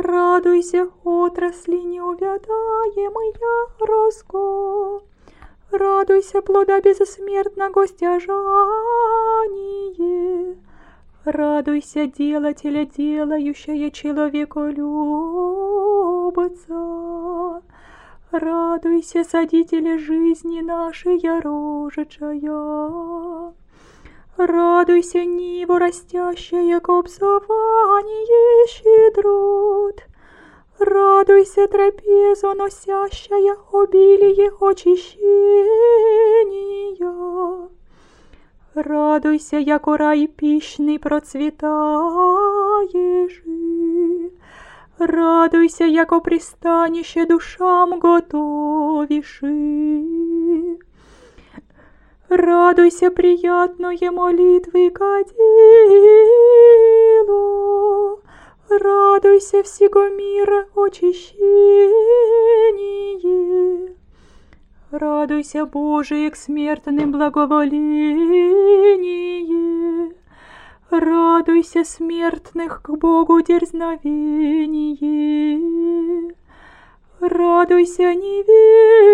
Радуйся, отрасли неувядаемая розго, радуйся, плода безсмертного стяжание, радуйся, делателя, делающая человеколюбца, радуйся, садителя жизни нашей рожечая. Радуйся, ниву растящая к обзыванию щедрот, радуйся, трапезу носящая обилие очищения, радуйся, яко рай пищный процветаешь, радуйся, яко пристанище душам готовишь. Радуйся, приятное молитвы кадило, радуйся, всего мира очищение, радуйся, Божие, к смертным благоволение, радуйся, смертных к Богу дерзновение, радуйся, невинных